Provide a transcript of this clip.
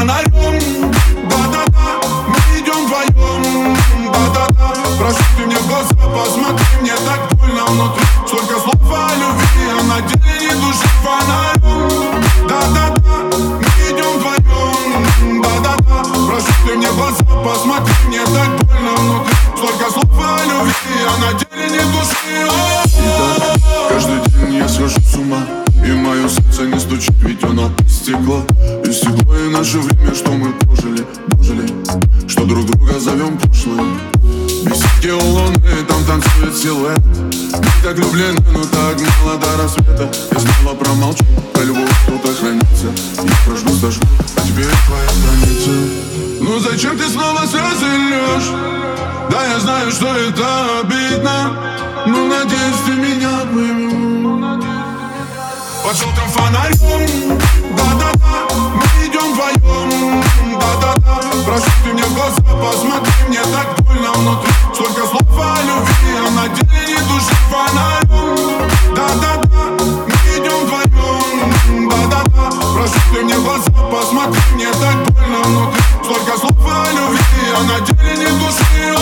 фонарем. Да-да-да, мы идем вдвоем. Да-да-да, прошу, ты мне в глаза посмотри, мне так больно внутри. Столько слов о любви, а на деле ни души фонарем. Да-да-да, мы идем вдвоем. Да-да-да, прошу, ты мне в глаза посмотри, мне так больно внутри. Столько слов о любви, а на деле ни души. Итак, каждый день я схожу с ума, и мое сердце не стучит, ведь оно истекло. Истекло и наше время, что мы прожили, что друг друга зовем прошлым. Беседки у луны, там танцует силуэт. Мы так влюблены, но так мало до рассвета. Я снова промолчу, про любовь тут хранится. Я прожгу, сожгу, а теперь твоя граница. Ну зачем ты снова слезы льешь? Да, я знаю, что это обидно, но надеюсь, ты меня поймешь. Под желтым фонарем. Да-да-да, мы идем вдвоем. Да-да-да, прошу, ты мне в глаза посмотри, мне так больно внутри. Столько слов о любви, а на деле ни души фонарем. Да-да-да, мы идем вдвоем. Да-да-да, прошу, ты мне в глаза посмотри, мне так больно внутри. Столько слов о любви, а на деле ни души.